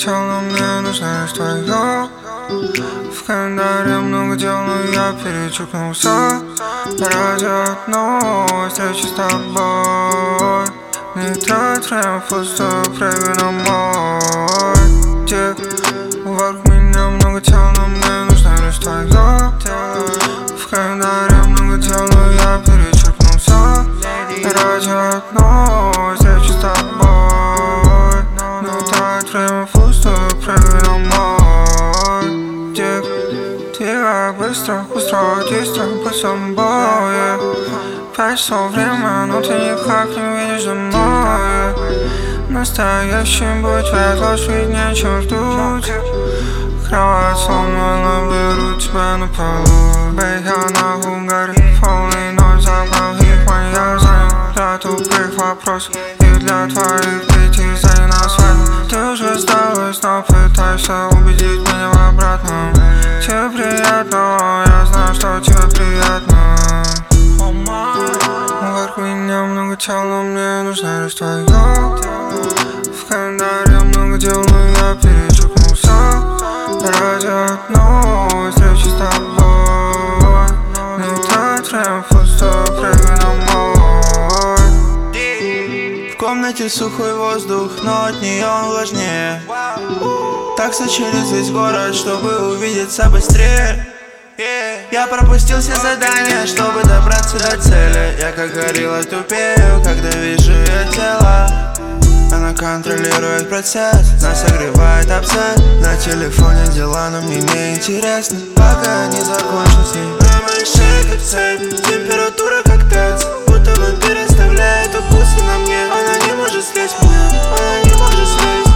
тел, но мне нужно лишь твое. В календаре много дел, но я перечеркнулся. Ради одной встречи с тобой. Не трать время впустую, прыгай на мой тик. Вокруг меня много тел, но мне нужно лишь твое. В календаре много дел, но я перечеркнулся. Ради одной встречи с тобой. Не трать время впустую, прыгай на мой тик. Ты как быстро устроил действия по собой. 5 часов время, но ты никак не видишь домой. Настоящий будет твоя ложь, ведь нечего ждуть. Кровать сломана, беру тебя на полу. Бей, я на угаре, полный ноль забрал их, моя занял для тупых вопросов и для твоих притязаний на свадьбу. Ты уже сдалась, но пытаешься убедить меня в обратном. Тебе приятно, я знаю, что тебе приятно. Вокруг меня много тел, но мне нужно лишь твое. В календаре много дел, но я перечеркнулся. Ради одной встречи с тобой. Не трать время впустую, прыгай на мой. В комнате сухой воздух, но от нее он влажнее. Так через весь город, чтобы увидеться быстрее. Я пропустил все задания, чтобы добраться до цели. Я как горилла тупею, когда вижу ее тело. Она контролирует процесс, нас согревает абсент. На телефоне дела, но мне не интересно, пока не закончу с ней. На моей шее как цепь, температура как ТЭЦ. Будто бы переставляет укусы на мне. Она не может слезть, она не может слезть.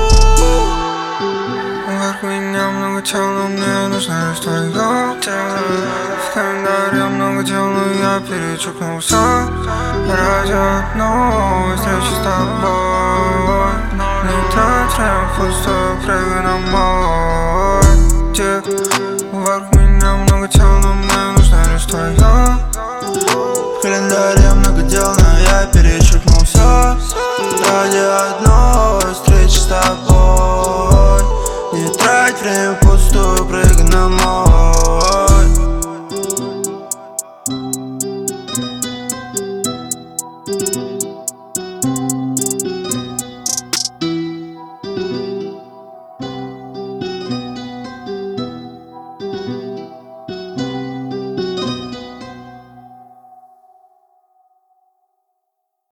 Вокруг меня много тел, но мне нужно лишь твое. В календаре много дел, но я перечеркнулся. Ради одной встречи с тобой. Не трать время впустую, прыгай на мой тик. Вокруг меня много тел, но мне нужно лишь твое. В календаре много дел,